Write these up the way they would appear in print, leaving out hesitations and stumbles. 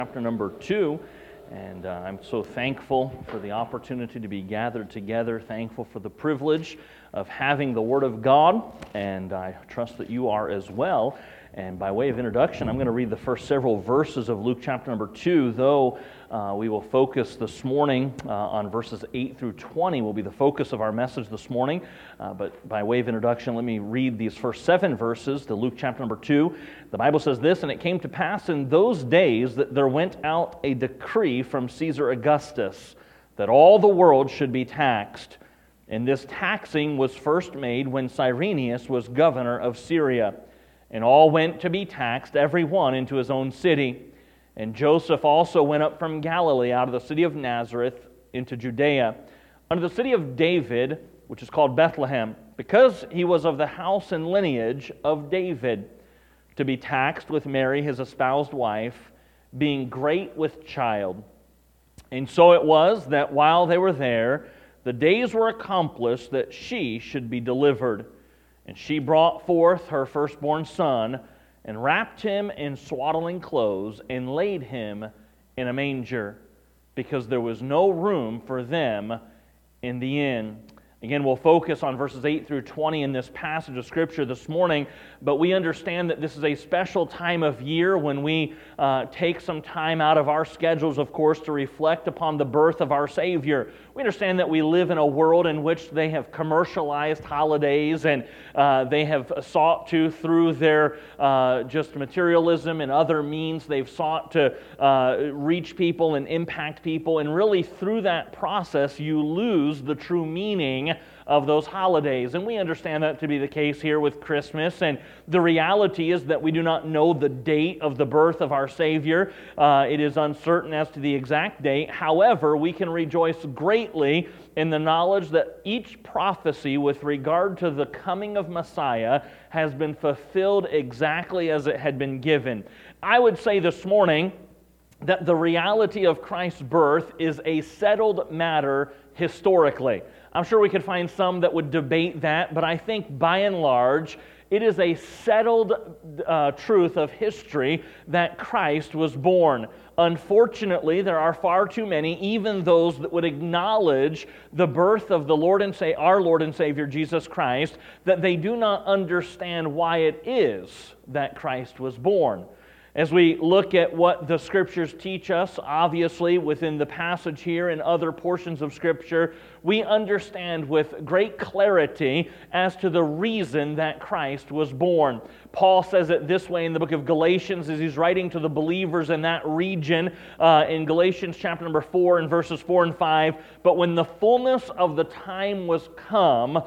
Chapter number 2, and I'm so thankful for the opportunity to be gathered together, thankful for the privilege of having the Word of God, and I trust that you are as well. And by way of introduction, I'm going to read the first several verses of Luke chapter number 2, though we will focus this morning on verses 8 through 20 will be the focus of our message this morning. But by way of introduction, let me read these first 7 verses to Luke chapter number 2. The Bible says this, "And it came to pass in those days that there went out a decree from Caesar Augustus that all the world should be taxed. And this taxing was first made when Cyrenius was governor of Syria. And all went to be taxed, every one into his own city. And Joseph also went up from Galilee out of the city of Nazareth into Judea, unto the city of David, which is called Bethlehem, because he was of the house and lineage of David, to be taxed with Mary his espoused wife, being great with child. And so it was that while they were there, the days were accomplished that she should be delivered. And she brought forth her firstborn son, and wrapped him in swaddling clothes, and laid him in a manger, because there was no room for them in the inn." Again, we'll focus on verses 8 through 20 in this passage of Scripture this morning, but we understand that this is a special time of year when we take some time out of our schedules, of course, to reflect upon the birth of our Savior. We understand that we live in a world in which they have commercialized holidays, and they have sought to, through their just materialism and other means, they've sought to reach people and impact people, and really through that process you lose the true meaning of those holidays. And we understand that to be the case here with Christmas. And the reality is that we do not know the date of the birth of our Savior. It is uncertain as to the exact date. However, we can rejoice greatly in the knowledge that each prophecy with regard to the coming of Messiah has been fulfilled exactly as it had been given. I would say this morning that the reality of Christ's birth is a settled matter historically. I'm sure we could find some that would debate that, but I think by and large, it is a settled truth of history that Christ was born. Unfortunately, there are far too many, even those that would acknowledge the birth of the our Lord and Savior Jesus Christ, that they do not understand why it is that Christ was born. As we look at what the Scriptures teach us, obviously within the passage here and other portions of Scripture, we understand with great clarity as to the reason that Christ was born. Paul says it this way in the book of Galatians as he's writing to the believers in that region in Galatians chapter number 4 and verses 4 and 5, "But when the fullness of the time was come,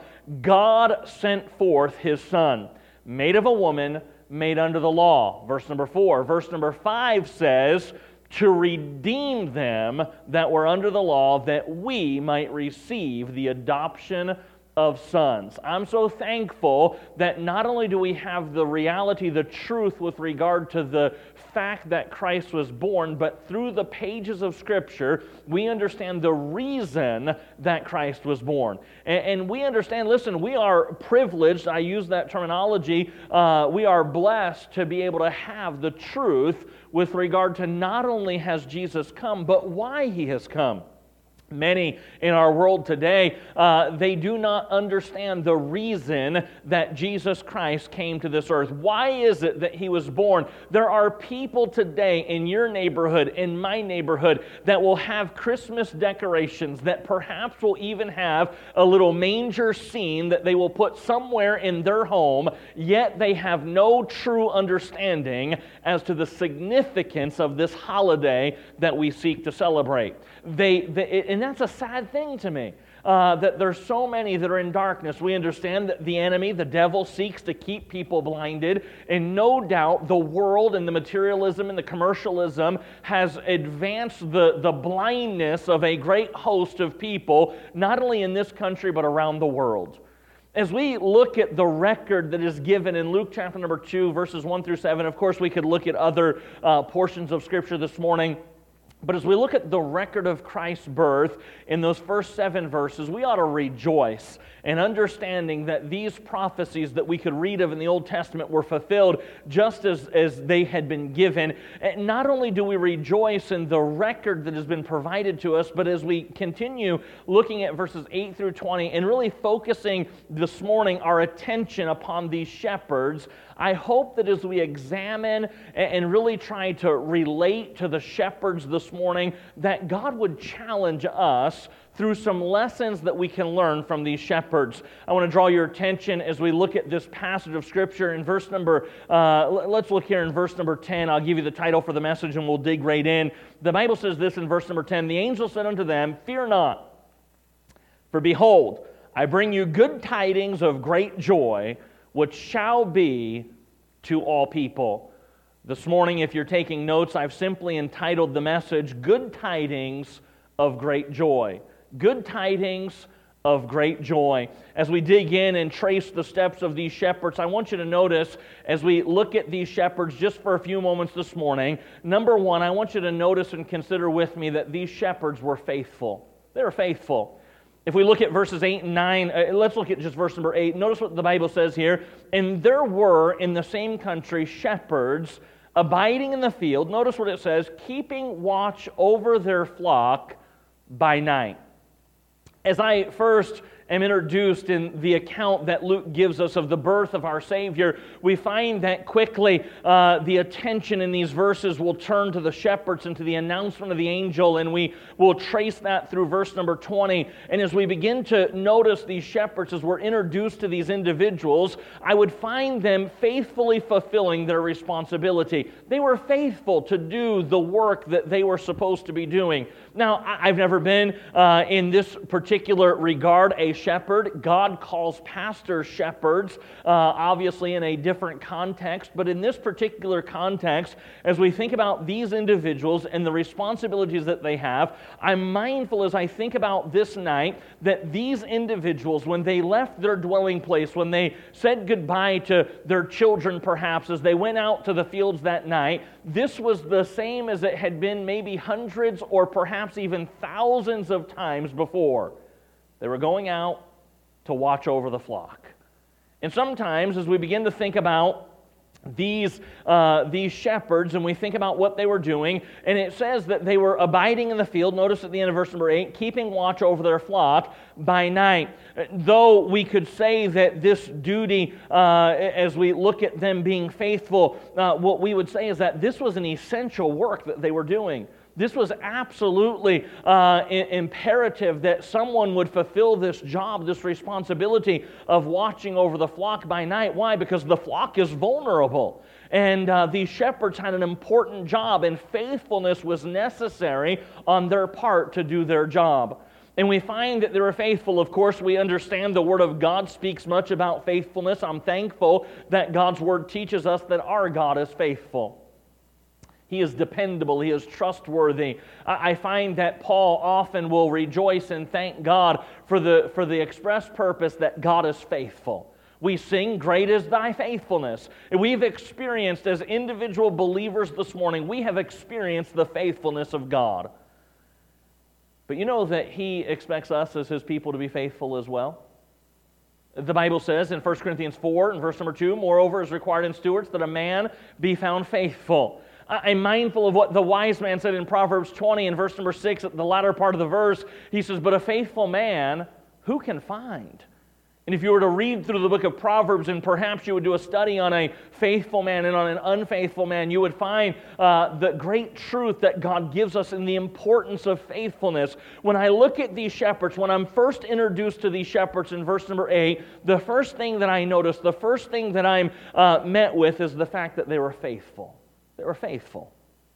God sent forth His Son, made of a woman, made under the law." Verse number 4. Verse number 5 says, "To redeem them that were under the law, that we might receive the adoption of sons." I'm so thankful that not only do we have the reality, the truth with regard to the fact that Christ was born, but through the pages of Scripture, we understand the reason that Christ was born. And we understand, listen, we are privileged, I use that terminology, we are blessed to be able to have the truth with regard to not only has Jesus come, but why He has come. Many in our world today, they do not understand the reason that Jesus Christ came to this earth. Why is it that He was born? There are people today in your neighborhood, in my neighborhood, that will have Christmas decorations, that perhaps will even have a little manger scene that they will put somewhere in their home, yet they have no true understanding as to the significance of this holiday that we seek to celebrate. And that's a sad thing to me, that there's so many that are in darkness. We understand that the enemy, the devil, seeks to keep people blinded, and no doubt the world and the materialism and the commercialism has advanced the blindness of a great host of people, not only in this country but around the world. As we look at the record that is given in Luke chapter number 2, verses 1 through 7, of course we could look at other portions of Scripture this morning. But as we look at the record of Christ's birth in those first 7 verses, we ought to rejoice in understanding that these prophecies that we could read of in the Old Testament were fulfilled just as they had been given. And not only do we rejoice in the record that has been provided to us, but as we continue looking at verses 8 through 20 and really focusing this morning our attention upon these shepherds, I hope that as we examine and really try to relate to the shepherds this morning, that God would challenge us through some lessons that we can learn from these shepherds. I want to draw your attention as we look at this passage of Scripture in verse number, let's look here in verse number 10. I'll give you the title for the message and we'll dig right in. The Bible says this in verse number 10, "The angel said unto them, Fear not, for behold, I bring you good tidings of great joy, which shall be to all people." This morning, if you're taking notes, I've simply entitled the message, Good Tidings of Great Joy. Good tidings of great joy. As we dig in and trace the steps of these shepherds, I want you to notice, as we look at these shepherds just for a few moments this morning, number one, I want you to notice and consider with me that these shepherds were faithful. They were faithful. If we look at verses 8 and 9, let's look at just verse number 8. Notice what the Bible says here. "And there were in the same country shepherds abiding in the field." Notice what it says, "keeping watch over their flock by night." As I first am introduced in the account that Luke gives us of the birth of our Savior, we find that quickly the attention in these verses will turn to the shepherds and to the announcement of the angel, and we will trace that through verse number 20. And as we begin to notice these shepherds, as we're introduced to these individuals, I would find them faithfully fulfilling their responsibility. They were faithful to do the work that they were supposed to be doing. Now, I've never been in this particular regard a shepherd. God calls pastors shepherds, obviously in a different context, but in this particular context, as we think about these individuals and the responsibilities that they have, I'm mindful as I think about this night that these individuals, when they left their dwelling place, when they said goodbye to their children perhaps, as they went out to the fields that night, this was the same as it had been maybe hundreds or perhaps even thousands of times before. They were going out to watch over the flock. And sometimes as we begin to think about these shepherds and we think about what they were doing, and it says that they were abiding in the field, notice at the end of verse number 8, keeping watch over their flock by night. Though we could say that this duty, as we look at them being faithful, what we would say is that this was an essential work that they were doing. This was absolutely imperative that someone would fulfill this job, this responsibility of watching over the flock by night. Why? Because the flock is vulnerable. And these shepherds had an important job, and faithfulness was necessary on their part to do their job. And we find that they were faithful. Of course, we understand the Word of God speaks much about faithfulness. I'm thankful that God's Word teaches us that our God is faithful. He is dependable. He is trustworthy. I find that Paul often will rejoice and thank God for the express purpose that God is faithful. We sing, "Great is thy faithfulness." And we've experienced, as individual believers this morning, we have experienced the faithfulness of God. But you know that He expects us as His people to be faithful as well? The Bible says in 1 Corinthians 4, in verse number 2, "Moreover is required in stewards that a man be found faithful." I'm mindful of what the wise man said in Proverbs 20 in verse number 6 at the latter part of the verse. He says, "But a faithful man, who can find?" And if you were to read through the book of Proverbs and perhaps you would do a study on a faithful man and on an unfaithful man, you would find the great truth that God gives us in the importance of faithfulness. When I look at these shepherds, when I'm first introduced to these shepherds in verse number 8, the first thing that I notice, the first thing that I'm met with is the fact that they were faithful. They were faithful.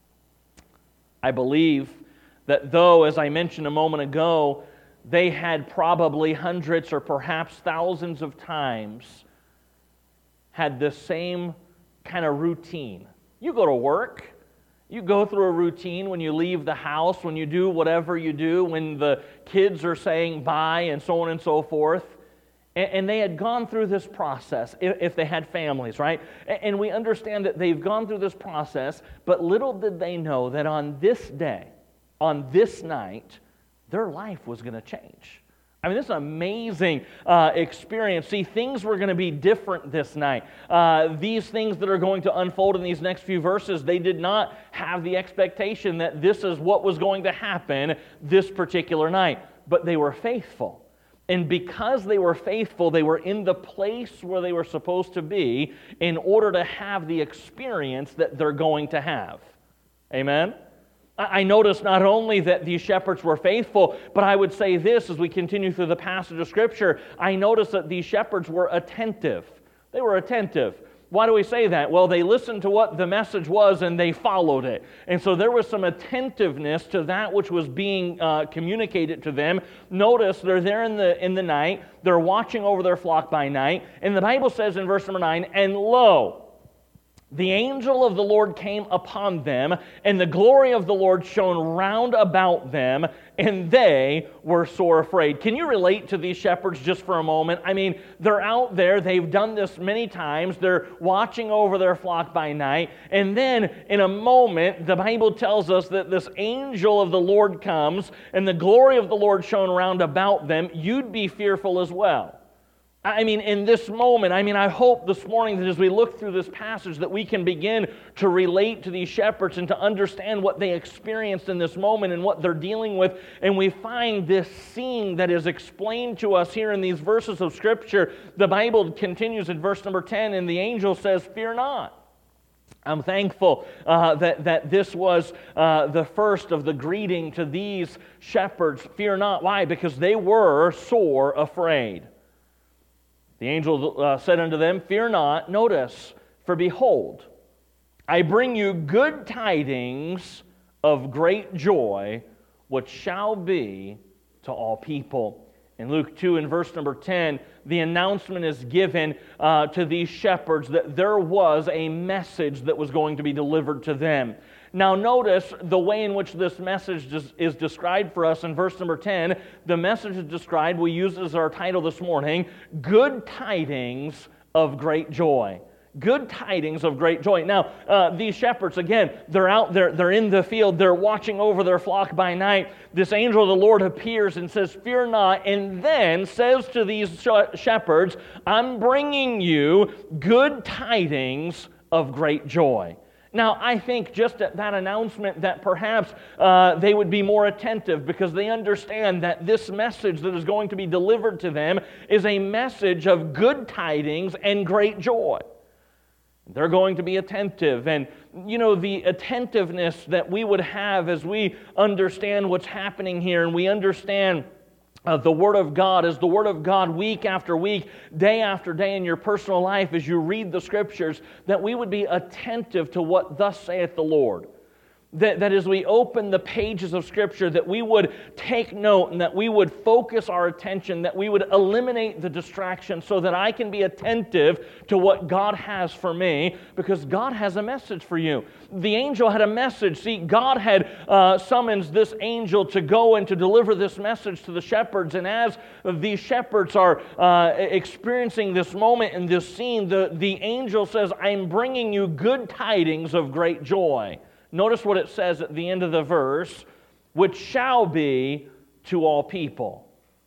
I believe that though, as I mentioned a moment ago, they had probably hundreds or perhaps thousands of times had the same kind of routine. You go to work, you go through a routine when you leave the house, when you do whatever you do, when the kids are saying bye and so on and so forth. And they had gone through this process, if they had families, right? And we understand that they've gone through this process, but little did they know that on this day, on this night, their life was going to change. I mean, this is an amazing experience. See, things were going to be different this night. These things that are going to unfold in these next few verses, they did not have the expectation that this is what was going to happen this particular night. But they were faithful. And because they were faithful, they were in the place where they were supposed to be in order to have the experience that they're going to have. Amen? I notice not only that these shepherds were faithful, but I would say this as we continue through the passage of Scripture. I notice that these shepherds were attentive. They were attentive. Why do we say that? Well, they listened to what the message was and they followed it. And so there was some attentiveness to that which was being communicated to them. Notice they're there in the night. They're watching over their flock by night. And the Bible says in verse number 9, "And lo, the angel of the Lord came upon them, and the glory of the Lord shone round about them, and they were sore afraid." Can you relate to these shepherds just for a moment? I mean, they're out there, they've done this many times, they're watching over their flock by night, and then in a moment, the Bible tells us that this angel of the Lord comes, and the glory of the Lord shone round about them. You'd be fearful as well. I mean, in this moment, I hope this morning that as we look through this passage that we can begin to relate to these shepherds and to understand what they experienced in this moment and what they're dealing with. And we find this scene that is explained to us here in these verses of Scripture. The Bible continues in verse number 10, and the angel says, "Fear not." I'm thankful that this was the first of the greeting to these shepherds. Fear not. Why? Because they were sore afraid. The angel said unto them, "Fear not." Notice, "For behold, I bring you good tidings of great joy, which shall be to all people." In Luke 2, in verse number 10, the announcement is given to these shepherds that there was a message that was going to be delivered to them. Now notice the way in which this message is described for us in verse number 10. The message is described, we use it as our title this morning, "Good Tidings of Great Joy." Good tidings of great joy. Now, these shepherds, again, they're out there, they're in the field, they're watching over their flock by night. This angel of the Lord appears and says, "Fear not," and then says to these shepherds, "I'm bringing you good tidings of great joy." Now, I think just at that announcement that perhaps they would be more attentive because they understand that this message that is going to be delivered to them is a message of good tidings and great joy. They're going to be attentive. And, the attentiveness that we would have as we understand what's happening here and we understand the Word of God as the Word of God week after week, day after day in your personal life as you read the Scriptures, that we would be attentive to what thus saith the Lord. That as we open the pages of Scripture, that we would take note and that we would focus our attention, that we would eliminate the distraction so that I can be attentive to what God has for me, because God has a message for you. The angel had a message. See, God had summoned this angel to go and to deliver this message to the shepherds, and as these shepherds are experiencing this moment in this scene, the angel says, "I'm bringing you good tidings of great joy." Notice what it says at the end of the verse, "which shall be to all people."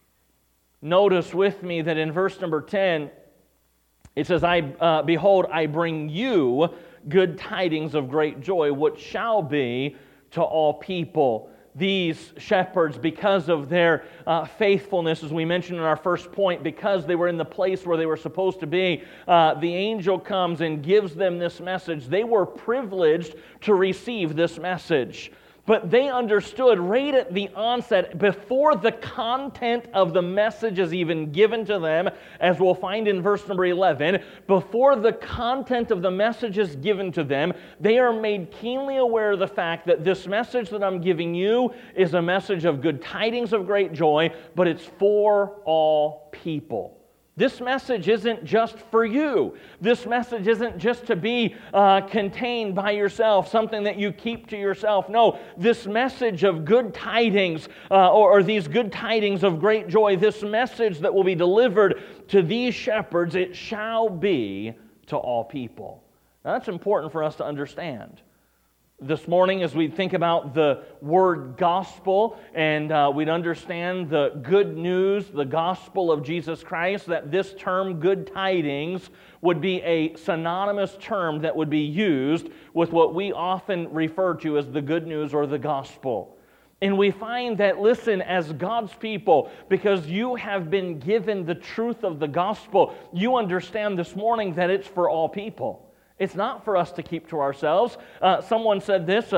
Notice with me that in verse number 10, it says, "Behold, I bring you good tidings of great joy, which shall be to all people." These shepherds, because of their faithfulness, as we mentioned in our first point, because they were in the place where they were supposed to be, the angel comes and gives them this message. They were privileged to receive this message. But they understood right at the onset, before the content of the message is even given to them, as we'll find in verse number 11, before the content of the message is given to them, they are made keenly aware of the fact that this message that I'm giving you is a message of good tidings of great joy, but it's for all people. This message isn't just for you. This message isn't just to be contained by yourself, something that you keep to yourself. No, this message of good tidings, or these good tidings of great joy, this message that will be delivered to these shepherds, it shall be to all people. Now, that's important for us to understand. This morning, as we think about the word gospel, and we'd understand the good news, the gospel of Jesus Christ, that this term, good tidings, would be a synonymous term that would be used with what we often refer to as the good news or the gospel. And we find that, listen, as God's people, because you have been given the truth of the gospel, you understand this morning that it's for all people. It's not for us to keep to ourselves. Someone said this,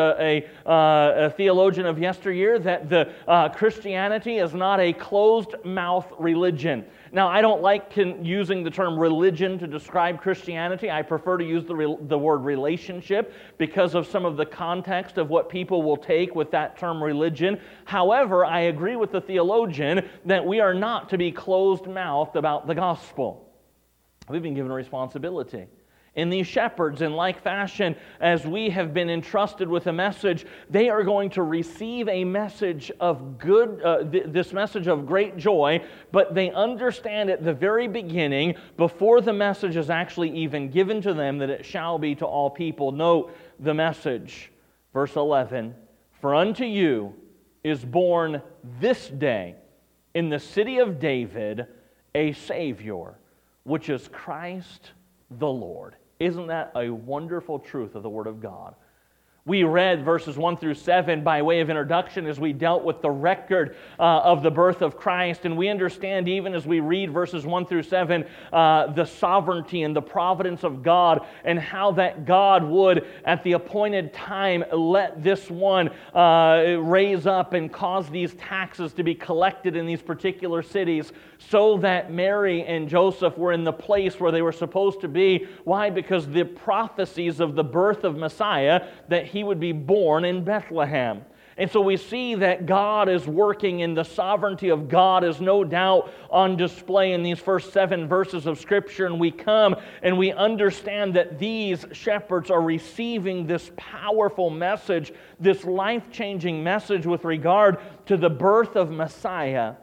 a theologian of yesteryear, that the Christianity is not a closed-mouth religion. Now, I don't like using the term religion to describe Christianity. I prefer to use the word relationship because of some of the context of what people will take with that term religion. However, I agree with the theologian that we are not to be closed-mouthed about the gospel. We've been given a responsibility. And these shepherds, in like fashion, as we have been entrusted with a message, they are going to receive a message of this message of great joy, but they understand at the very beginning, before the message is actually even given to them, that it shall be to all people. Note the message, verse 11, "For unto you is born this day in the city of David a Savior, which is Christ the Lord." Isn't that a wonderful truth of the Word of God? We read verses 1 through 7 by way of introduction as we dealt with the record of the birth of Christ, and we understand even as we read verses 1 through 7 the sovereignty and the providence of God, and how that God would at the appointed time let this one raise up and cause these taxes to be collected in these particular cities, so that Mary and Joseph were in the place where they were supposed to be. Why? Because the prophecies of the birth of Messiah, that he would be born in Bethlehem. And so we see that God is working, and the sovereignty of God is no doubt on display in these first 7 verses of Scripture. And we come and we understand that these shepherds are receiving this powerful message, this life-changing message with regard to the birth of Messiah.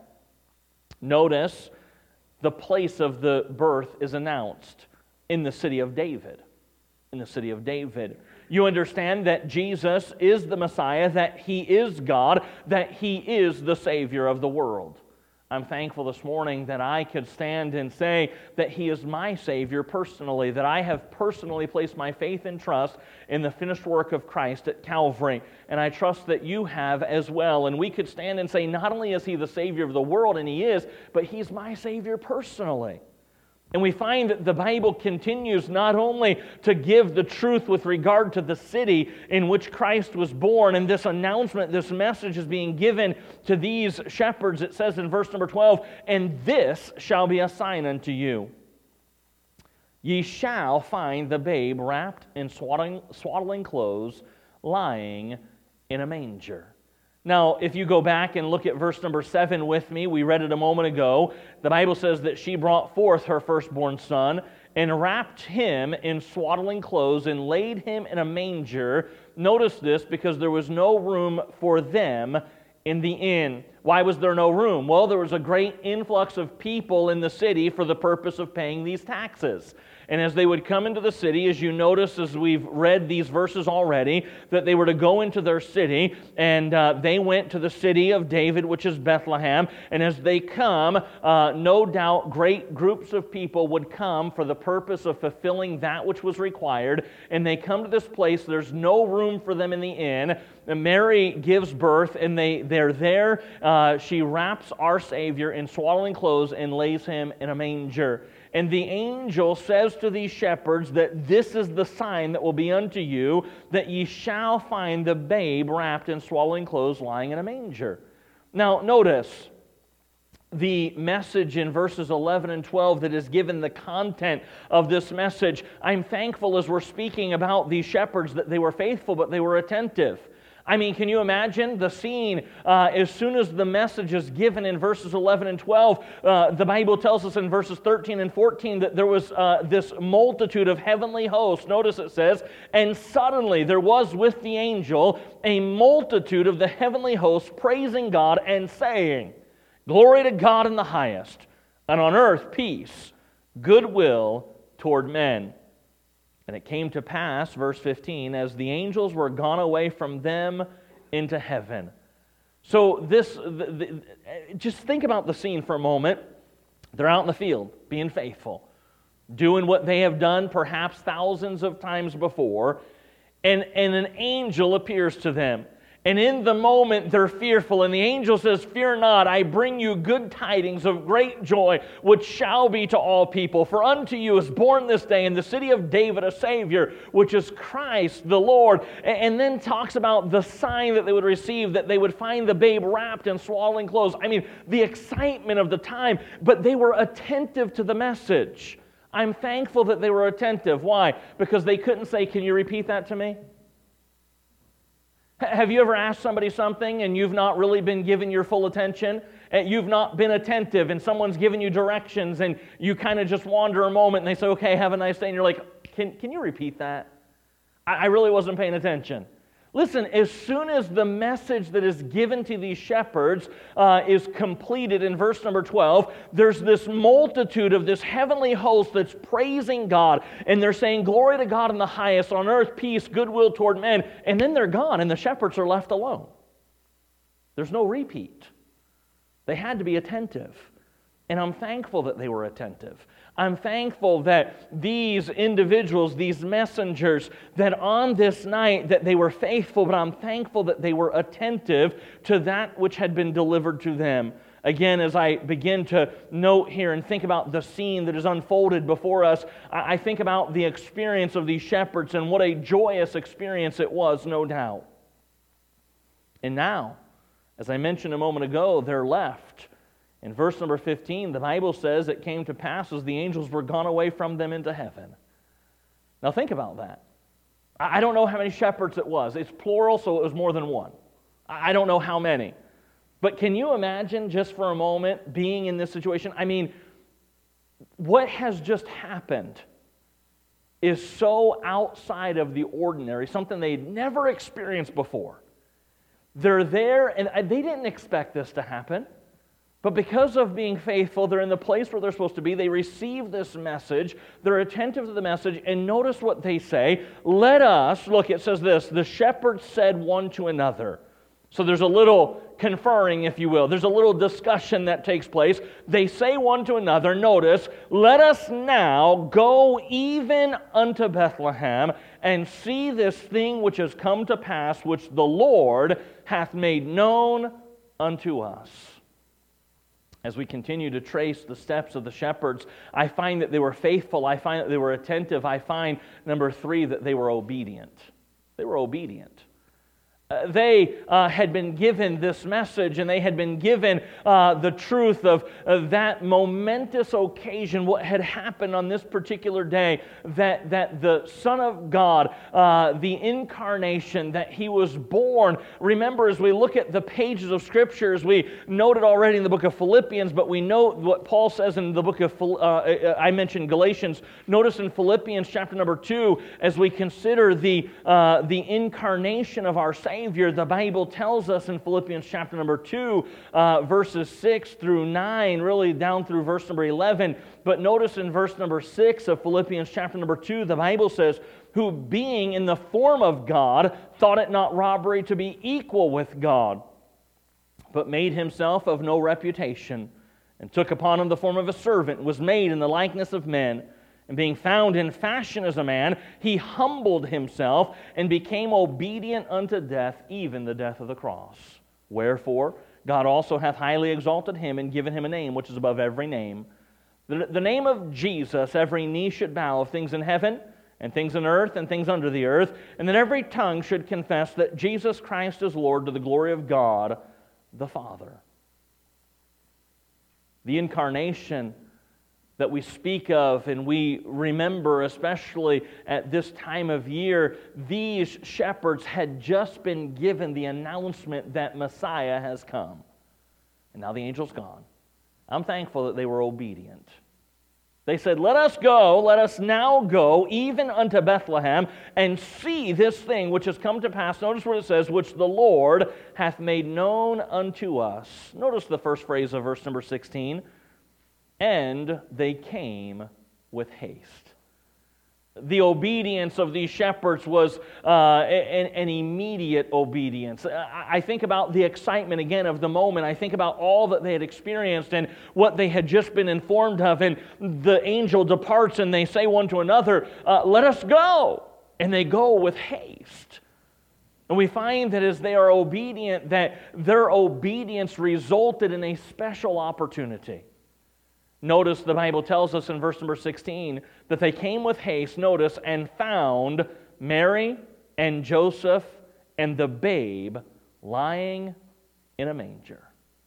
Notice the place of the birth is announced in the city of David. In the city of David. You understand that Jesus is the Messiah, that He is God, that He is the Savior of the world. I'm thankful this morning that I could stand and say that He is my Savior personally, that I have personally placed my faith and trust in the finished work of Christ at Calvary. And I trust that you have as well. And we could stand and say, not only is He the Savior of the world, and He is, but He's my Savior personally. And we find that the Bible continues not only to give the truth with regard to the city in which Christ was born, and this announcement, this message is being given to these shepherds. It says in verse number 12, "And this shall be a sign unto you. Ye shall find the babe wrapped in swaddling clothes, lying in a manger." Now, if you go back and look at verse number 7 with me, we read it a moment ago. The Bible says that she brought forth her firstborn son and wrapped him in swaddling clothes and laid him in a manger. Notice this, because there was no room for them in the inn. Why was there no room? Well, there was a great influx of people in the city for the purpose of paying these taxes. And as they would come into the city, as you notice as we've read these verses already, that they were to go into their city, and they went to the city of David, which is Bethlehem. And as they come, no doubt great groups of people would come for the purpose of fulfilling that which was required. And they come to this place, there's no room for them in the inn. And Mary gives birth, and they're there. She wraps our Savior in swaddling clothes and lays Him in a manger. And the angel says to these shepherds that this is the sign that will be unto you, that ye shall find the babe wrapped in swaddling clothes lying in a manger. Now, notice the message in verses 11 and 12 that is given the content of this message. I'm thankful as we're speaking about these shepherds that they were faithful, but they were attentive. I mean, can you imagine the scene as soon as the message is given in verses 11 and 12? The Bible tells us in verses 13 and 14 that there was this multitude of heavenly hosts. Notice it says, "And suddenly there was with the angel a multitude of the heavenly hosts praising God and saying, Glory to God in the highest, and on earth peace, goodwill toward men." And it came to pass, verse 15, as the angels were gone away from them into heaven. So just think about the scene for a moment. They're out in the field, being faithful, doing what they have done perhaps thousands of times before, and an angel appears to them. And in the moment, they're fearful. And the angel says, "Fear not, I bring you good tidings of great joy, which shall be to all people. For unto you is born this day in the city of David a Savior, which is Christ the Lord." And then talks about the sign that they would receive, that they would find the babe wrapped in swaddling clothes. I mean, the excitement of the time. But they were attentive to the message. I'm thankful that they were attentive. Why? Because they couldn't say, "Can you repeat that to me?" Have you ever asked somebody something and you've not really been given your full attention? And you've not been attentive and someone's given you directions and you kind of just wander a moment and they say, "Okay, have a nice day." And you're like, Can you repeat that? I really wasn't paying attention. Listen, as soon as the message that is given to these shepherds is completed in verse number 12, there's this multitude of this heavenly host that's praising God, and they're saying, "Glory to God in the highest, on earth peace, goodwill toward men," and then they're gone, and the shepherds are left alone. There's no repeat. They had to be attentive, and I'm thankful that they were attentive. I'm thankful that these individuals, these messengers, that on this night that they were faithful, but I'm thankful that they were attentive to that which had been delivered to them. Again, as I begin to note here and think about the scene that is unfolded before us, I think about the experience of these shepherds and what a joyous experience it was, no doubt. And now, as I mentioned a moment ago, they're left. In verse number 15, the Bible says it came to pass as the angels were gone away from them into heaven. Now think about that. I don't know how many shepherds it was. It's plural, so it was more than one. I don't know how many. But can you imagine just for a moment being in this situation? I mean, what has just happened is so outside of the ordinary, something they'd never experienced before. They're there, and they didn't expect this to happen. But because of being faithful, they're in the place where they're supposed to be. They receive this message. They're attentive to the message. And notice what they say. "Let us," look, it says this, "the shepherds said one to another." So there's a little conferring, if you will. There's a little discussion that takes place. They say one to another, notice, "Let us now go even unto Bethlehem and see this thing which has come to pass, which the Lord hath made known unto us." As we continue to trace the steps of the shepherds, I find that they were faithful. I find that they were attentive. I find, number 3, that they were obedient. They were obedient. They had been given this message, and they had been given the truth of that momentous occasion, what had happened on this particular day, that the Son of God, the incarnation, that He was born. Remember, as we look at the pages of Scripture, as we noted already in the book of Philippians, but we note what Paul says in the book of, I mentioned Galatians. Notice in Philippians chapter number 2, as we consider the incarnation of our Savior, the Bible tells us in Philippians chapter number 2, verses 6 through 9, really down through verse number 11. But notice in verse number 6 of Philippians chapter number 2, the Bible says, "Who being in the form of God, thought it not robbery to be equal with God, but made Himself of no reputation, and took upon Him the form of a servant, was made in the likeness of men. And being found in fashion as a man, He humbled Himself and became obedient unto death, even the death of the cross. Wherefore, God also hath highly exalted Him and given Him a name which is above every name. The name of Jesus, every knee should bow, of things in heaven and things in earth and things under the earth, and that every tongue should confess that Jesus Christ is Lord, to the glory of God the Father." The incarnation that we speak of and we remember, especially at this time of year, these shepherds had just been given the announcement that Messiah has come. And now the angel's gone. I'm thankful that they were obedient. They said, let us now go even unto Bethlehem and see this thing which has come to pass. Notice what it says, which the Lord hath made known unto us. Notice the first phrase of verse number 16. And they came with haste. The obedience of these shepherds was an immediate obedience. I think about the excitement again of the moment. I think about all that they had experienced and what they had just been informed of. And the angel departs and they say one to another, "Let us go." And they go with haste. And we find that as they are obedient, that their obedience resulted in a special opportunity. Notice the Bible tells us in verse number 16 that they came with haste, notice, and found Mary and Joseph and the babe lying in a manger.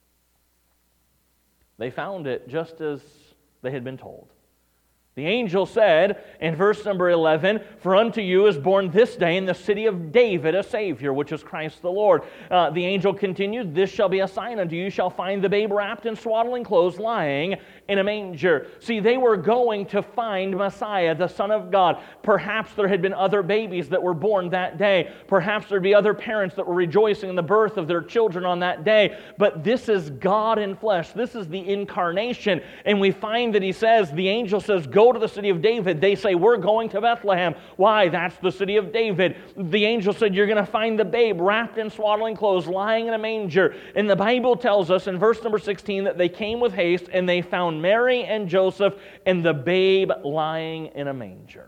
They found it just as they had been told. The angel said in verse number 11, "For unto you is born this day in the city of David a Savior, which is Christ the Lord." The angel continued, "This shall be a sign unto you. You shall find the babe wrapped in swaddling clothes, lying in a manger." See, they were going to find Messiah, the Son of God. Perhaps there had been other babies that were born that day. Perhaps there'd be other parents that were rejoicing in the birth of their children on that day. But this is God in flesh. This is the incarnation. And we find that he says, the angel says, "Go to the city of David." They say, "We're going to Bethlehem." Why? That's the city of David. The angel said, "You're going to find the babe wrapped in swaddling clothes, lying in a manger." And the Bible tells us in verse number 16 that they came with haste and they found Mary and Joseph and the babe lying in a manger.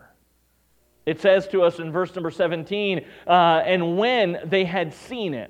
It says to us in verse number 17, "And when they had seen it,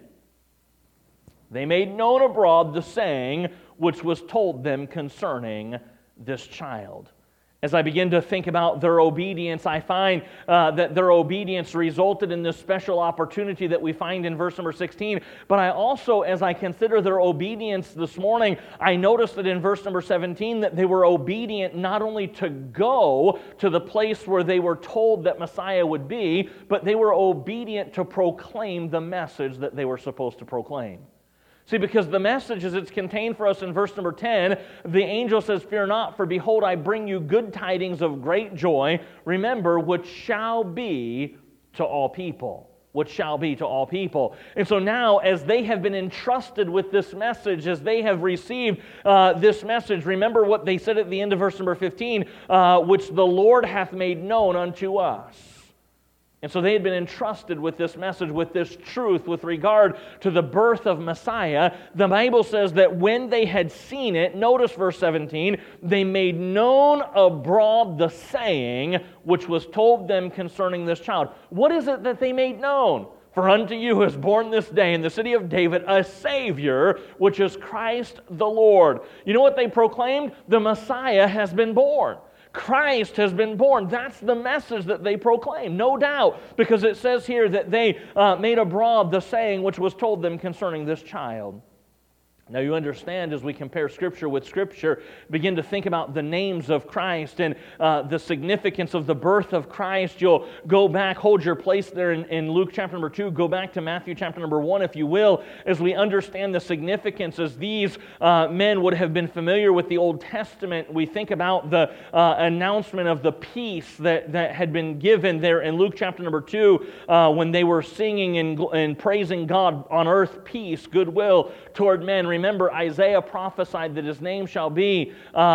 they made known abroad the saying which was told them concerning this child." As I begin to think about their obedience, I find that their obedience resulted in this special opportunity that we find in verse number 16. But I also, as I consider their obedience this morning, I notice that in verse number 17 that they were obedient not only to go to the place where they were told that Messiah would be, but they were obedient to proclaim the message that they were supposed to proclaim. See, because the message as it's contained for us in verse number 10, the angel says, "Fear not, for behold, I bring you good tidings of great joy, remember, which shall be to all people." Which shall be to all people. And so now, as they have been entrusted with this message, as they have received this message, remember what they said at the end of verse number 15, which the Lord hath made known unto us. And so they had been entrusted with this message, with this truth, with regard to the birth of Messiah. The Bible says that when they had seen it, notice verse 17, they made known abroad the saying which was told them concerning this child. What is it that they made known? "For unto you is born this day in the city of David a Savior, which is Christ the Lord." You know what they proclaimed? The Messiah has been born. Christ has been born. That's the message that they proclaim, no doubt, because it says here that they made abroad the saying which was told them concerning this child. Now you understand, as we compare Scripture with Scripture, begin to think about the names of Christ and the significance of the birth of Christ. You'll go back, hold your place there in Luke chapter number 2, go back to Matthew chapter number 1, if you will, as we understand the significance, as these men would have been familiar with the Old Testament. We think about the announcement of the peace that had been given there in Luke chapter number 2 when they were singing and praising God on earth, peace, goodwill toward men. Remember, Isaiah prophesied that his name shall be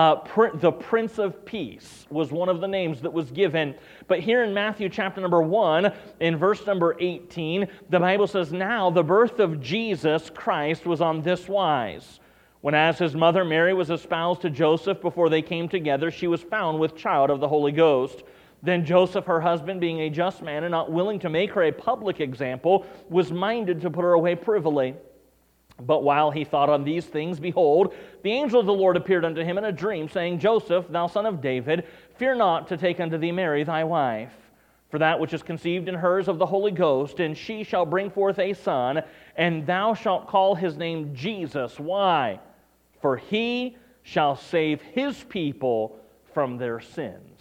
the Prince of Peace, was one of the names that was given. But here in Matthew chapter number 1, in verse number 18, the Bible says, "Now the birth of Jesus Christ was on this wise. When as his mother Mary was espoused to Joseph before they came together, she was found with child of the Holy Ghost. Then Joseph, her husband, being a just man and not willing to make her a public example, was minded to put her away privily. But while he thought on these things, behold, the angel of the Lord appeared unto him in a dream, saying, Joseph, thou son of David, fear not to take unto thee Mary thy wife. For that which is conceived in her is of the Holy Ghost, and she shall bring forth a son, and thou shalt call his name Jesus." Why? "For he shall save his people from their sins."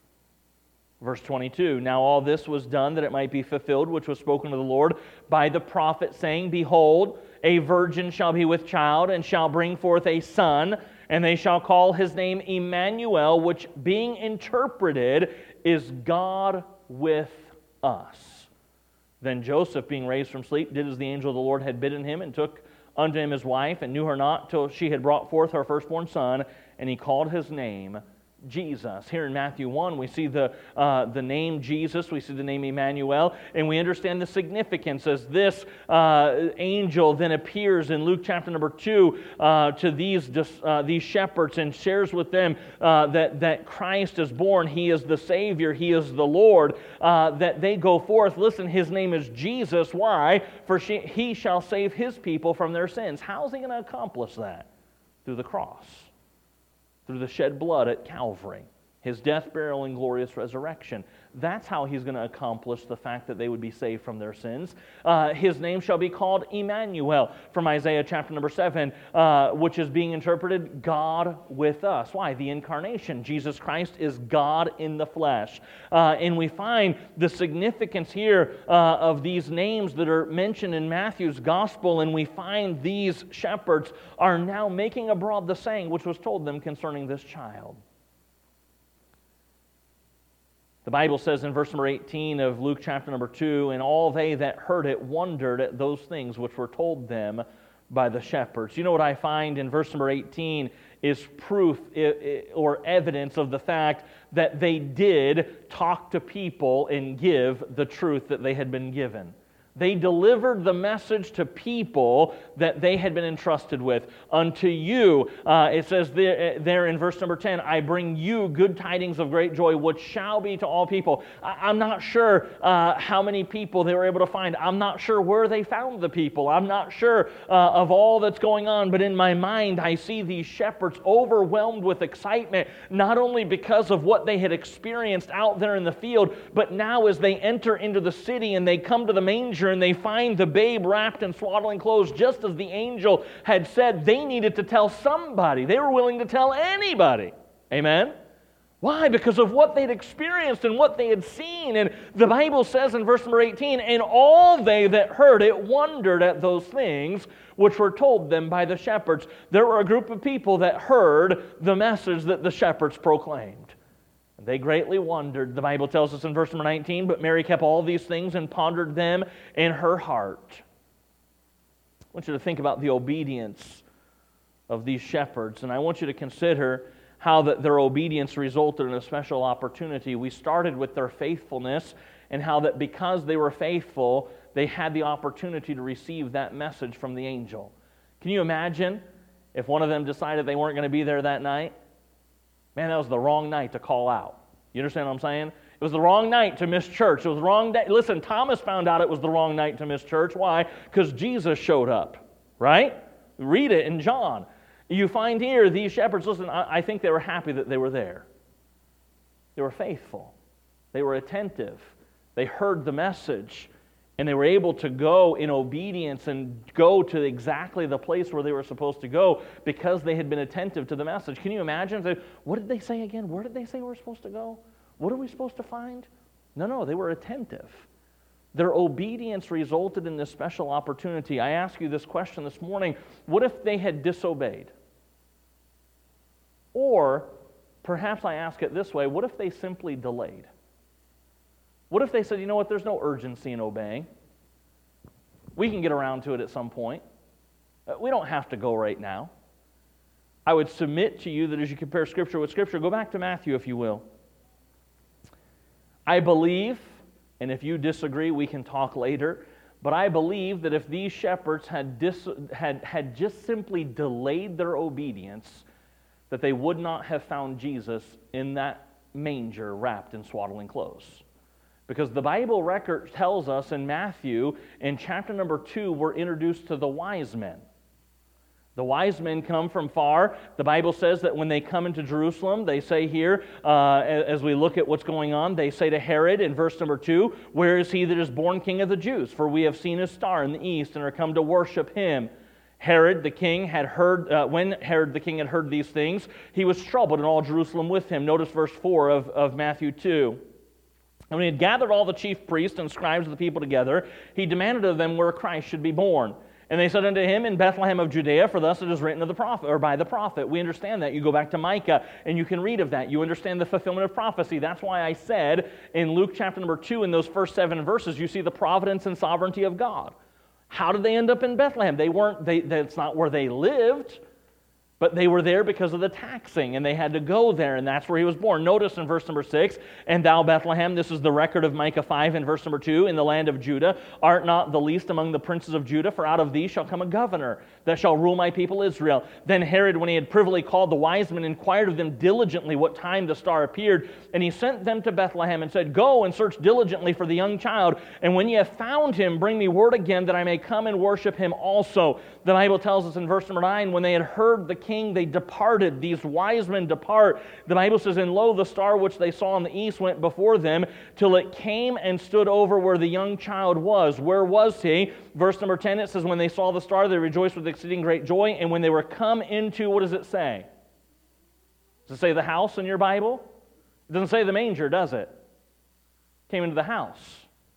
Verse 22, "Now all this was done that it might be fulfilled, which was spoken of the Lord by the prophet, saying, Behold, a virgin shall be with child, and shall bring forth a son, and they shall call his name Emmanuel, which being interpreted is God with us. Then Joseph, being raised from sleep, did as the angel of the Lord had bidden him, and took unto him his wife, and knew her not till she had brought forth her firstborn son, and he called his name Jesus. Here in Matthew 1, we see the name Jesus, we see the name Emmanuel, and we understand the significance as this angel then appears in Luke chapter number 2 to these shepherds and shares with them that Christ is born. He is the Savior. He is the Lord. That they go forth. Listen, His name is Jesus. Why? For He shall save His people from their sins. How is He going to accomplish that? Through the cross. Through the shed blood at Calvary, His death, burial, and glorious resurrection. That's how He's going to accomplish the fact that they would be saved from their sins. His name shall be called Emmanuel, from Isaiah chapter number 7, which is being interpreted, God with us. Why? The incarnation. Jesus Christ is God in the flesh. And we find the significance here of these names that are mentioned in Matthew's gospel, and we find these shepherds are now making abroad the saying which was told them concerning this child. The Bible says in verse number 18 of Luke chapter number 2, and all they that heard it wondered at those things which were told them by the shepherds. You know what I find in verse number 18 is proof or evidence of the fact that they did talk to people and give the truth that they had been given. They delivered the message to people that they had been entrusted with. Unto you, it says there in verse number 10, I bring you good tidings of great joy, which shall be to all people. I'm not sure how many people they were able to find. I'm not sure where they found the people. I'm not sure of all that's going on. But in my mind, I see these shepherds overwhelmed with excitement, not only because of what they had experienced out there in the field, but now as they enter into the city and they come to the manger, and they find the babe wrapped in swaddling clothes, just as the angel had said. They needed to tell somebody. They were willing to tell anybody. Amen? Why? Because of what they'd experienced and what they had seen. And the Bible says in verse number 18, and all they that heard it wondered at those things which were told them by the shepherds. There were a group of people that heard the message that the shepherds proclaimed. They greatly wondered. The Bible tells us in verse number 19, but Mary kept all these things and pondered them in her heart. I want you to think about the obedience of these shepherds, and I want you to consider how that their obedience resulted in a special opportunity. We started with their faithfulness, and how that because they were faithful, they had the opportunity to receive that message from the angel. Can you imagine if one of them decided they weren't going to be there that night? Man, that was the wrong night to call out. You understand what I'm saying? It was the wrong night to miss church. It was the wrong day. Listen, Thomas found out it was the wrong night to miss church. Why? Because Jesus showed up, right? Read it in John. You find here these shepherds, listen, I think they were happy that they were there. They were faithful. They were attentive. They heard the message. And they were able to go in obedience and go to exactly the place where they were supposed to go because they had been attentive to the message. Can you imagine? What did they say again? Where did they say we're supposed to go? What are we supposed to find? No, they were attentive. Their obedience resulted in this special opportunity. I ask you this question this morning. What if they had disobeyed? Or perhaps I ask it this way. What if they simply delayed? What if they said, you know what, there's no urgency in obeying. We can get around to it at some point. We don't have to go right now. I would submit to you that as you compare Scripture with Scripture, go back to Matthew if you will. I believe, and if you disagree, we can talk later, but I believe that if these shepherds had just simply delayed their obedience, that they would not have found Jesus in that manger wrapped in swaddling clothes. Because the Bible record tells us in Matthew, in chapter number 2, we're introduced to the wise men. The wise men come from far. The Bible says that when they come into Jerusalem, they say here, as we look at what's going on, they say to Herod in verse number 2, where is he that is born King of the Jews? For we have seen his star in the east and are come to worship him. Herod the king had heard, when Herod the king had heard these things, he was troubled, and all Jerusalem with him. Notice verse 4 of Matthew 2. And when he had gathered all the chief priests and scribes of the people together, he demanded of them where Christ should be born. And they said unto him, in Bethlehem of Judea, for thus it is written of the prophet, or by the prophet. We understand that. You go back to Micah, and you can read of that. You understand the fulfillment of prophecy. That's why I said in Luke chapter number 2, in those first 7 verses, you see the providence and sovereignty of God. How did they end up in Bethlehem? That's not where they lived. But they were there because of the taxing, and they had to go there, and that's where he was born. Notice in verse number 6, "And thou, Bethlehem," this is the record of Micah 5 in verse number 2, "in the land of Judah, art not the least among the princes of Judah, for out of thee shall come a governor that shall rule my people Israel." Then Herod, when he had privily called the wise men, inquired of them diligently what time the star appeared, and he sent them to Bethlehem and said, "Go and search diligently for the young child, and when ye have found him, bring me word again that I may come and worship him also." The Bible tells us in verse number 9, "When they had heard the king, they departed." These wise men depart. The Bible says, "And lo, the star which they saw in the east went before them, till it came and stood over where the young child was." Where was he? Verse number 10, it says, "When they saw the star, they rejoiced with exceeding great joy. And when they were come into," what does it say? Does it say the house in your Bible? It doesn't say the manger, does it? Came into the house.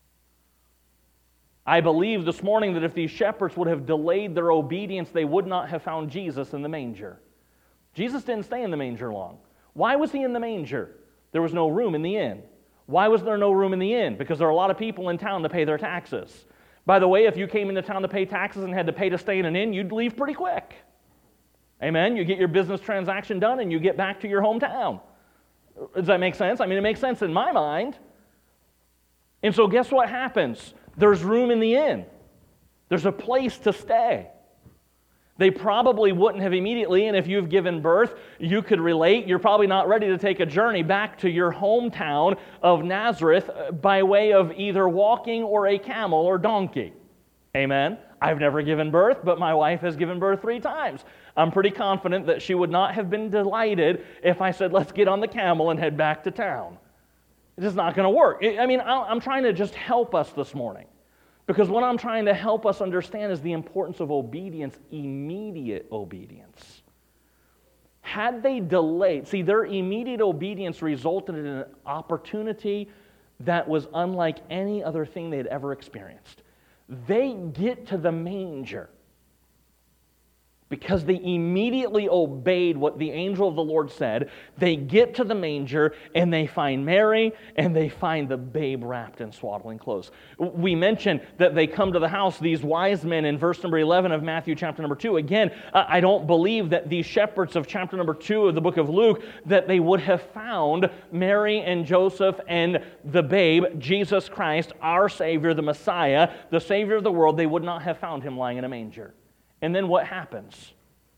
I believe this morning that if these shepherds would have delayed their obedience, they would not have found Jesus in the manger. Jesus didn't stay in the manger long. Why was he in the manger? There was no room in the inn. Why was there no room in the inn? Because there are a lot of people in town to pay their taxes. By the way, if you came into town to pay taxes and had to pay to stay in an inn, you'd leave pretty quick. Amen? You get your business transaction done and you get back to your hometown. Does that make sense? I mean, it makes sense in my mind. And so guess what happens? There's room in the inn. There's a place to stay. They probably wouldn't have immediately, and if you've given birth, you could relate. You're probably not ready to take a journey back to your hometown of Nazareth by way of either walking or a camel or donkey. Amen? I've never given birth, but my wife has given birth 3 times. I'm pretty confident that she would not have been delighted if I said, "Let's get on the camel and head back to town." It's just not going to work. I mean, I'm trying to just help us this morning. Because what I'm trying to help us understand is the importance of obedience, immediate obedience. Had they delayed, see, their immediate obedience resulted in an opportunity that was unlike any other thing they had ever experienced. They get to the manger because they immediately obeyed what the angel of the Lord said. They get to the manger and they find Mary and they find the babe wrapped in swaddling clothes. We mentioned that they come to the house, these wise men, in verse number 11 of Matthew chapter number 2. Again, I don't believe that these shepherds of chapter number 2 of the book of Luke, that they would have found Mary and Joseph and the babe, Jesus Christ, our Savior, the Messiah, the Savior of the world. They would not have found him lying in a manger. And then what happens?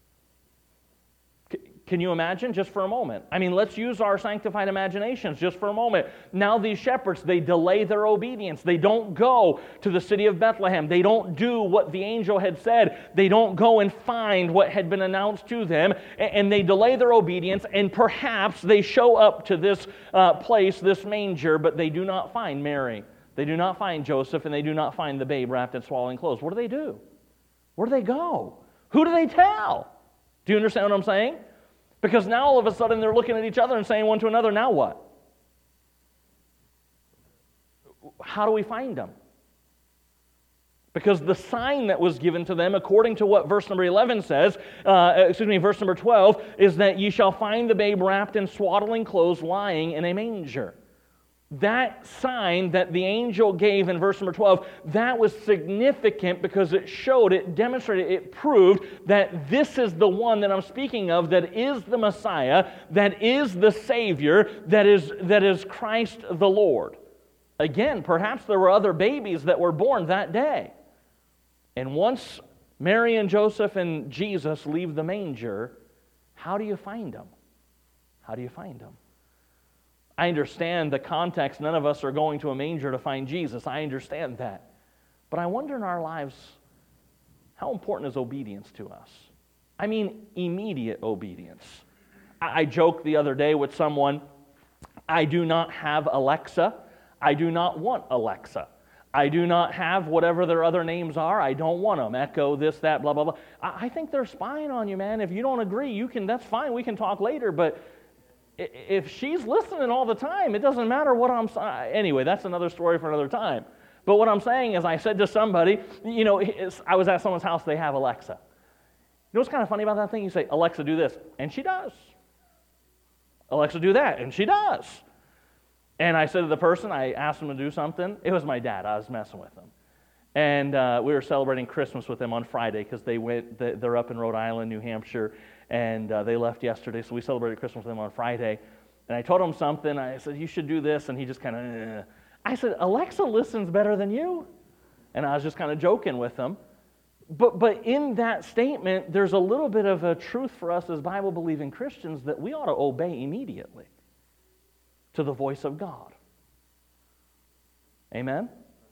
Can you imagine just for a moment? I mean, let's use our sanctified imaginations just for a moment. Now these shepherds, they delay their obedience. They don't go to the city of Bethlehem. They don't do what the angel had said. They don't go and find what had been announced to them. And they delay their obedience, and perhaps they show up to this place, this manger, but they do not find Mary. They do not find Joseph, and they do not find the babe wrapped in swaddling clothes. What do? Where do they go? Who do they tell? Do you understand what I'm saying? Because now all of a sudden they're looking at each other and saying one to another, now what? How do we find them? Because the sign that was given to them, according to what verse number 11 says, verse number 12, is that ye shall find the babe wrapped in swaddling clothes lying in a manger. That sign that the angel gave in verse number 12, that was significant because it showed, it demonstrated, it proved that this is the one that I'm speaking of, that is the Messiah, that is the Savior, that is Christ the Lord. Again, perhaps there were other babies that were born that day. And once Mary and Joseph and Jesus leave the manger, how do you find them? How do you find them? I understand the context. None of us are going to a manger to find Jesus. I understand that. But I wonder in our lives, how important is obedience to us? I mean, immediate obedience. I joked the other day with someone, I do not have Alexa. I do not want Alexa. I do not have whatever their other names are. I don't want them. Echo, this, that, blah, blah, blah. I think they're spying on you, man. If you don't agree, that's fine. We can talk later, but if she's listening all the time, it doesn't matter what I'm saying. Anyway, that's another story for another time. But what I'm saying is, I said to somebody, I was at someone's house, they have Alexa. You know what's kind of funny about that thing? You say, Alexa, do this, and she does. Alexa, do that, and she does. And I said to the person, I asked him to do something. It was my dad. I was messing with him. And we were celebrating Christmas with them on Friday because they're up in Rhode Island, New Hampshire, and they left yesterday, so we celebrated Christmas with them on Friday. And I told him something. I said, you should do this, and he just kind of, I said, Alexa listens better than you. And I was just kind of joking with him. But in that statement, there's a little bit of a truth for us as Bible-believing Christians that we ought to obey immediately to the voice of God. Amen?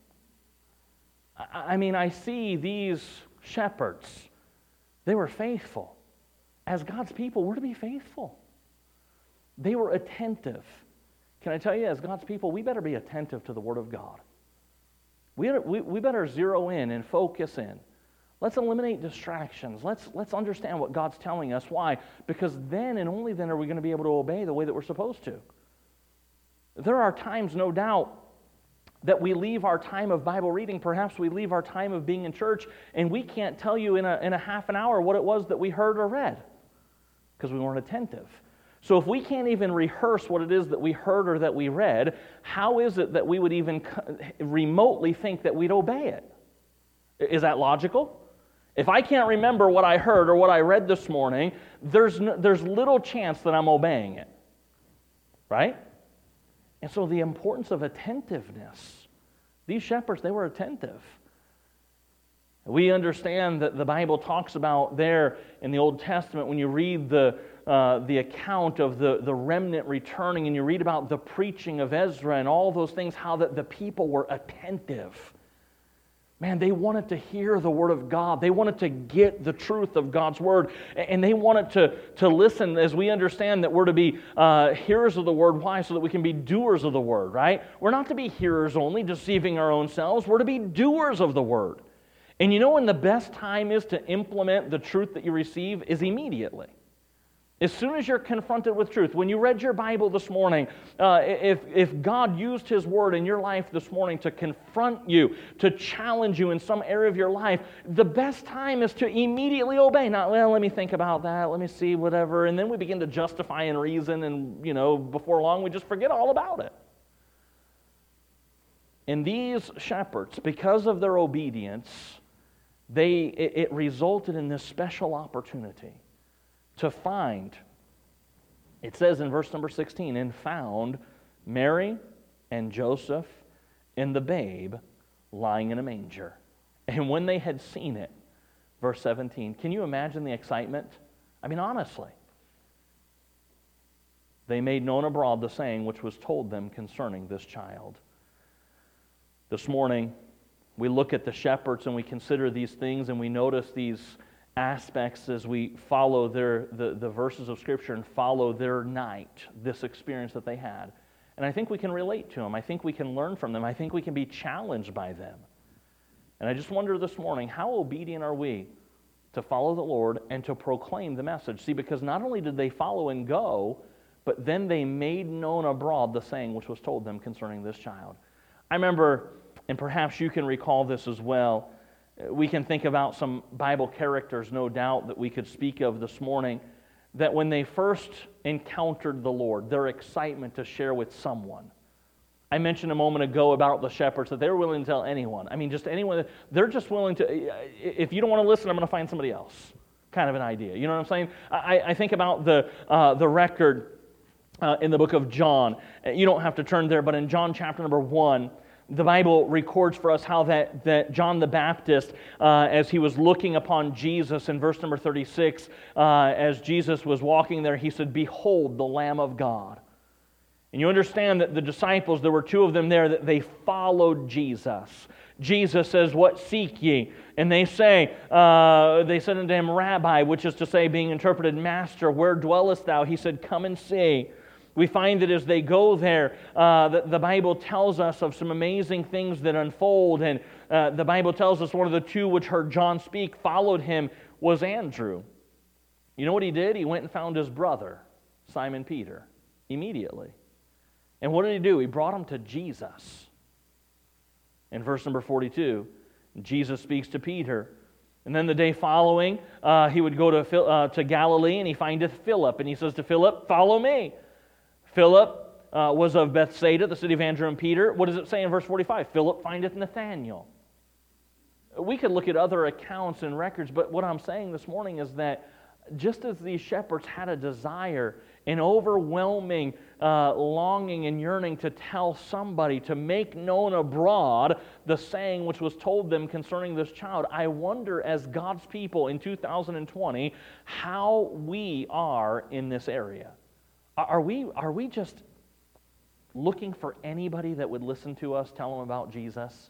I mean, I see these shepherds. They were faithful. As God's people, we're to be faithful. They were attentive. Can I tell you, as God's people, we better be attentive to the Word of God. We better zero in and focus in. Let's eliminate distractions. Let's understand what God's telling us. Why? Because then and only then are we going to be able to obey the way that we're supposed to. There are times, no doubt, that we leave our time of Bible reading, perhaps we leave our time of being in church, and we can't tell you in a half an hour what it was that we heard or read because we weren't attentive. So if we can't even rehearse what it is that we heard or that we read, how is it that we would even remotely think that we'd obey it? Is that logical? If I can't remember what I heard or what I read this morning, there's little chance that I'm obeying it. Right? And so the importance of attentiveness. These shepherds, they were attentive. We understand that the Bible talks about there in the Old Testament, when you read the account of the remnant returning and you read about the preaching of Ezra and all those things, how that the people were attentive. Man, they wanted to hear the Word of God. They wanted to get the truth of God's Word. And they wanted to listen, as we understand that we're to be hearers of the Word. Why? So that we can be doers of the Word, right? We're not to be hearers only, deceiving our own selves. We're to be doers of the Word. And you know when the best time is to implement the truth that you receive is immediately. As soon as you're confronted with truth, when you read your Bible this morning, if God used His Word in your life this morning to confront you, to challenge you in some area of your life, the best time is to immediately obey. Not, well, let me think about that, let me see, whatever, and then we begin to justify and reason, and, before long we just forget all about it. And these shepherds, because of their obedience, it resulted in this special opportunity to find, it says in verse number 16, and found Mary and Joseph and the babe lying in a manger. And when they had seen it, verse 17, can you imagine the excitement? I mean, honestly. They made known abroad the saying which was told them concerning this child. This morning, we look at the shepherds and we consider these things and we notice these aspects as we follow the verses of Scripture and follow their night, this experience that they had. And I think we can relate to them. I think we can learn from them. I think we can be challenged by them. And I just wonder this morning, how obedient are we to follow the Lord and to proclaim the message? See, because not only did they follow and go, but then they made known abroad the saying which was told them concerning this child. I remember, and perhaps you can recall this as well, we can think about some Bible characters, no doubt, that we could speak of this morning, that when they first encountered the Lord, their excitement to share with someone. I mentioned a moment ago about the shepherds that they were willing to tell anyone. I mean, just anyone. They're just willing to, if you don't want to listen, I'm going to find somebody else. Kind of an idea. You know what I'm saying? I think about the record in the book of John. You don't have to turn there, but in John chapter number 1, the Bible records for us how that John the Baptist, as he was looking upon Jesus in verse number 36, as Jesus was walking there, he said, "Behold the Lamb of God." And you understand that the disciples, there were two of them there, that they followed Jesus. Jesus says, "What seek ye?" And they said unto him, "Rabbi," which is to say, being interpreted, "Master, where dwellest thou?" He said, "Come and see." We find that as they go there, the Bible tells us of some amazing things that unfold. And the Bible tells us one of the two which heard John speak, followed him, was Andrew. You know what he did? He went and found his brother, Simon Peter, immediately. And what did he do? He brought him to Jesus. In verse number 42, Jesus speaks to Peter. And then the day following, he would go to Galilee, and he findeth Philip. And he says to Philip, "Follow me." Philip was of Bethsaida, the city of Andrew and Peter. What does it say in verse 45? Philip findeth Nathanael. We could look at other accounts and records, but what I'm saying this morning is that just as these shepherds had a desire, an overwhelming longing and yearning to tell somebody, to make known abroad the saying which was told them concerning this child, I wonder, as God's people in 2020, how we are in this area. Are we just looking for anybody that would listen to us tell them about Jesus?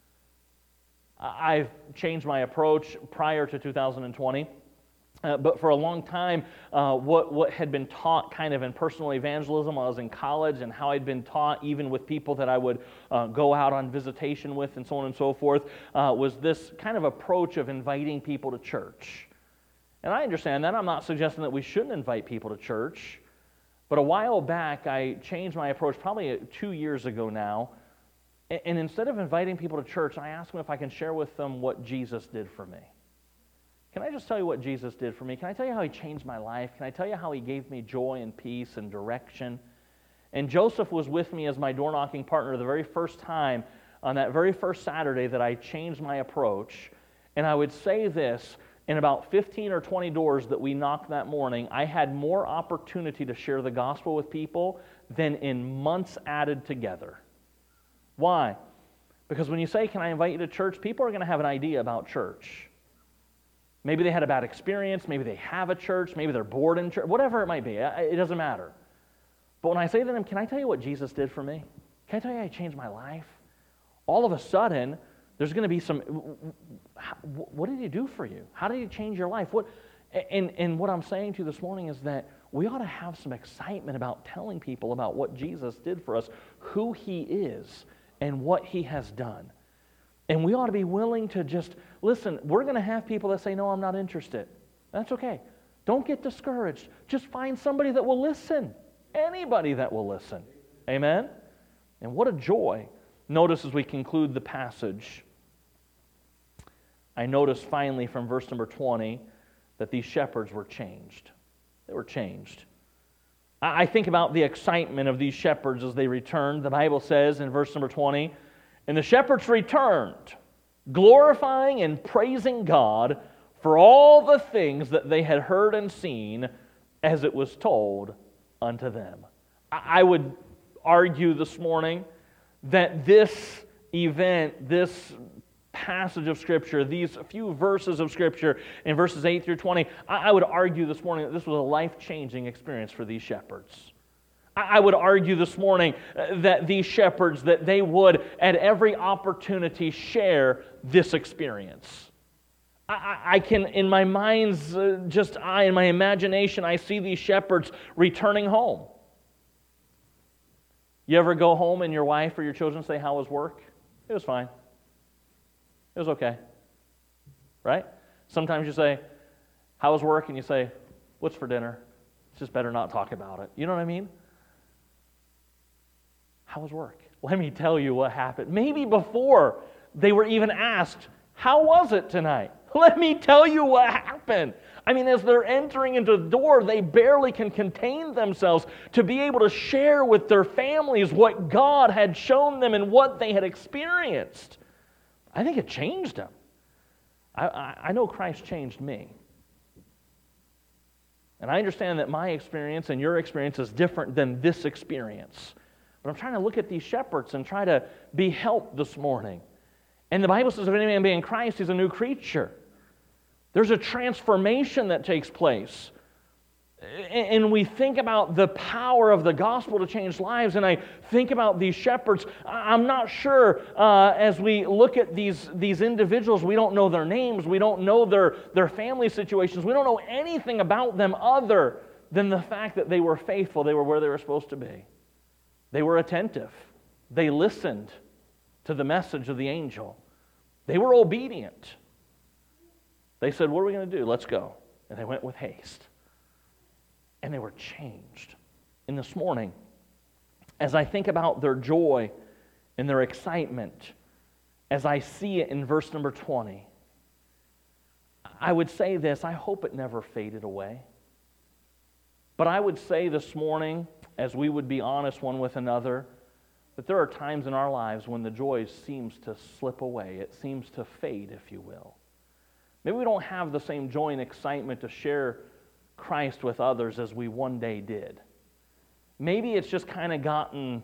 I've changed my approach prior to 2020. But for a long time, what had been taught kind of in personal evangelism while I was in college, and how I'd been taught even with people that I would go out on visitation with and so on and so forth, was this kind of approach of inviting people to church. And I understand that. I'm not suggesting that we shouldn't invite people to church. But a while back, I changed my approach, probably 2 years ago now. And instead of inviting people to church, I asked them if I can share with them what Jesus did for me. Can I just tell you what Jesus did for me? Can I tell you how He changed my life? Can I tell you how He gave me joy and peace and direction? And Joseph was with me as my door-knocking partner the very first time on that very first Saturday that I changed my approach. And I would say this, in about 15 or 20 doors that we knocked that morning, I had more opportunity to share the gospel with people than in months added together. Why? Because when you say, can I invite you to church, people are going to have an idea about church. Maybe they had a bad experience, maybe they have a church, maybe they're bored in church, whatever it might be, it doesn't matter. But when I say to them, can I tell you what Jesus did for me? Can I tell you how He changed my life? All of a sudden, there's going to be some, what did He do for you? How did He change your life? And what I'm saying to you this morning is that we ought to have some excitement about telling people about what Jesus did for us, who He is, and what He has done. And we ought to be willing to just, listen, we're going to have people that say, no, I'm not interested. That's okay. Don't get discouraged. Just find somebody that will listen. Anybody that will listen. Amen? And what a joy. Notice as we conclude the passage, I notice finally from verse number 20 that these shepherds were changed. They were changed. I think about the excitement of these shepherds as they returned. The Bible says in verse number 20, and the shepherds returned, glorifying and praising God for all the things that they had heard and seen as it was told unto them. I would argue this morning that this event, this passage of Scripture, these few verses of Scripture in verses 8 through 20, I would argue this morning that this was a life-changing experience for these shepherds. I would argue this morning that these shepherds, that they would at every opportunity share this experience. I can, in my mind's in my imagination, I see these shepherds returning home. You ever go home and your wife or your children say, how was work? It was fine. It was okay. Right? Sometimes you say, how was work? And you say, what's for dinner? It's just better not talk about it. You know what I mean? How was work? Let me tell you what happened. Maybe before they were even asked, how was it tonight? Let me tell you what happened. I mean, as they're entering into the door, they barely can contain themselves to be able to share with their families what God had shown them and what they had experienced. I think it changed them. I know Christ changed me. And I understand that my experience and your experience is different than this experience. But I'm trying to look at these shepherds and try to be helped this morning. And the Bible says, if any man be in Christ, he's a new creature. There's a transformation that takes place. And we think about the power of the gospel to change lives, and I think about these shepherds. I'm not sure, as we look at these individuals, we don't know their names, we don't know their family situations, we don't know anything about them other than the fact that they were faithful, they were where they were supposed to be. They were attentive. They listened to the message of the angel. They were obedient. They said, what are we going to do? Let's go. And they went with haste. And they were changed. And this morning, as I think about their joy and their excitement, as I see it in verse number 20, I would say this, I hope it never faded away. But I would say this morning, as we would be honest one with another, But there are times in our lives when the joy seems to slip away. It seems to fade, if you will. Maybe we don't have the same joy and excitement to share Christ with others as we one day did. Maybe it's just kind of gotten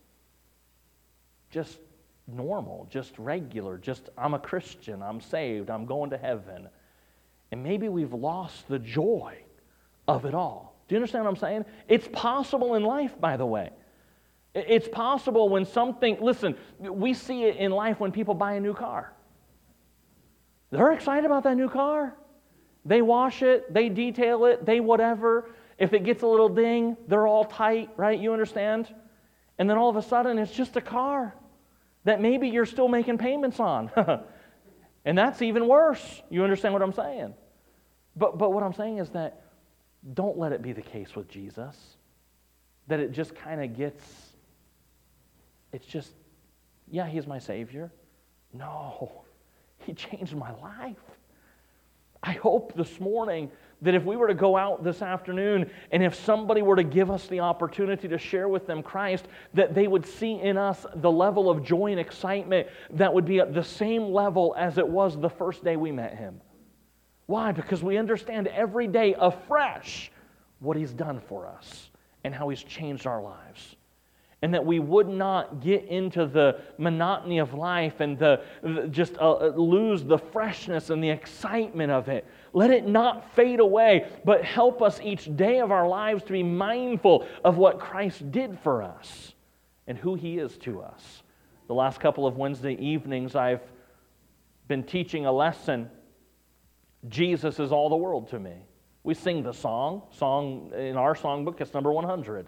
just normal, just regular, just I'm a Christian, I'm saved, I'm going to heaven. And maybe we've lost the joy of it all. Do you understand what I'm saying? It's possible in life, by the way. It's possible when something, listen, we see it in life when people buy a new car. They're excited about that new car. They wash it, they detail it, they whatever. If it gets a little ding, they're all tight, right? You understand? And then all of a sudden, it's just a car that maybe you're still making payments on. And that's even worse. You understand what I'm saying? But what I'm saying is that don't let it be the case with Jesus. That it just kind of gets, it's just, yeah, He's my Savior. No, He changed my life. I hope this morning that if we were to go out this afternoon and if somebody were to give us the opportunity to share with them Christ, that they would see in us the level of joy and excitement that would be at the same level as it was the first day we met Him. Why? Because we understand every day afresh what He's done for us and how He's changed our lives. And that we would not get into the monotony of life and lose the freshness and the excitement of it. Let it not fade away, but help us each day of our lives to be mindful of what Christ did for us and who He is to us. The last couple of Wednesday evenings, I've been teaching a lesson, Jesus is all the world to me. We sing the song in our songbook, it's number 100.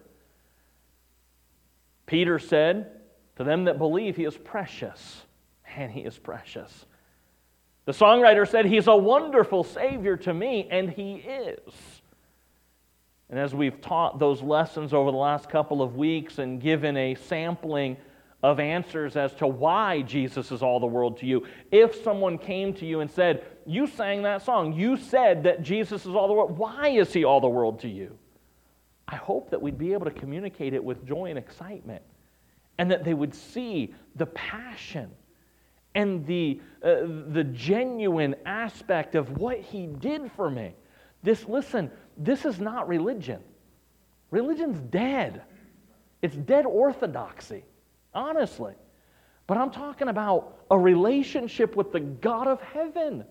Peter said, to them that believe, He is precious. And He is precious. The songwriter said, He's a wonderful Savior to me, and He is. And as we've taught those lessons over the last couple of weeks and given a sampling of answers as to why Jesus is all the world to you, if someone came to you and said, you sang that song, you said that Jesus is all the world, why is He all the world to you? I hope that we'd be able to communicate it with joy and excitement, and that they would see the passion and the genuine aspect of what He did for me. This is not religion. Religion's dead. It's dead orthodoxy, honestly. But I'm talking about a relationship with the God of heaven.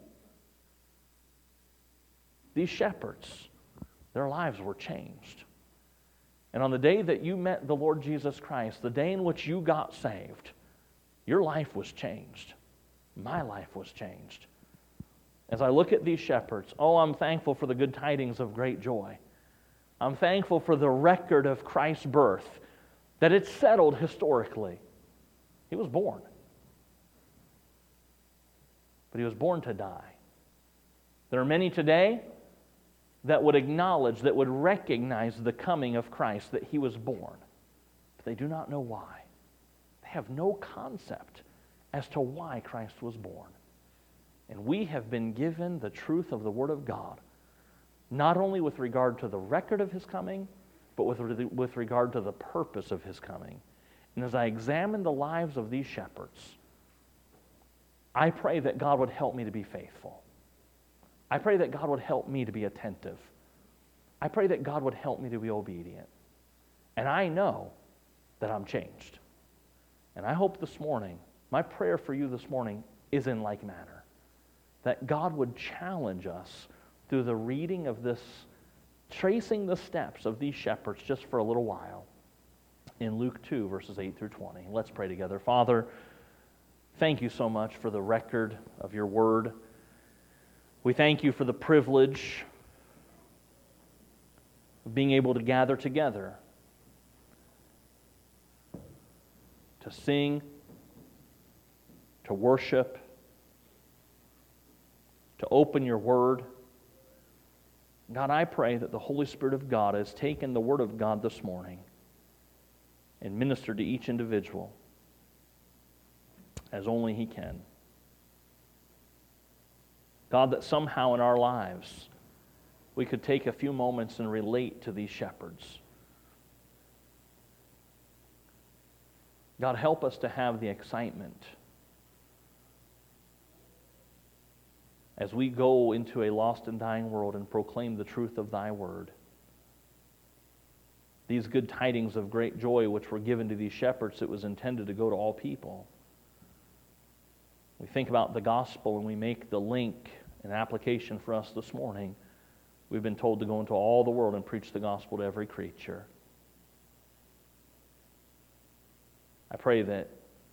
These shepherds, their lives were changed. And on the day that you met the Lord Jesus Christ, the day in which you got saved, your life was changed. My life was changed. As I look at these shepherds, I'm thankful for the good tidings of great joy. I'm thankful for the record of Christ's birth, that it's settled historically. He was born. But He was born to die. There are many today that would acknowledge, that would recognize the coming of Christ, that He was born. But they do not know why. They have no concept as to why Christ was born. And we have been given the truth of the Word of God, not only with regard to the record of His coming, but with regard to the purpose of His coming. And as I examine the lives of these shepherds, I pray that God would help me to be faithful. I pray that God would help me to be attentive. I pray that God would help me to be obedient. And I know that I'm changed. And I hope this morning, my prayer for you this morning is in like manner, that God would challenge us through the reading of this, tracing the steps of these shepherds just for a little while in Luke 2, verses 8 through 20. Let's pray together. Father, thank you so much for the record of your word. We thank you for the privilege of being able to gather together to sing, to worship, to open your word. God, I pray that the Holy Spirit of God has taken the word of God this morning and ministered to each individual as only He can. God, that somehow in our lives we could take a few moments and relate to these shepherds. God, help us to have the excitement as we go into a lost and dying world and proclaim the truth of Thy Word. These good tidings of great joy which were given to these shepherds, it was intended to go to all people. We think about the gospel and we make the link and application for us this morning. We've been told to go into all the world and preach the gospel to every creature. I pray that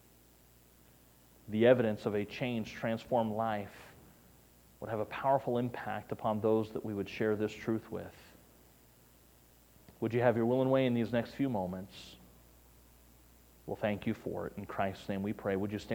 the evidence of a changed, transformed life would have a powerful impact upon those that we would share this truth with. Would you have your will and way in these next few moments? We'll thank you for it. In Christ's name we pray. Would you stand?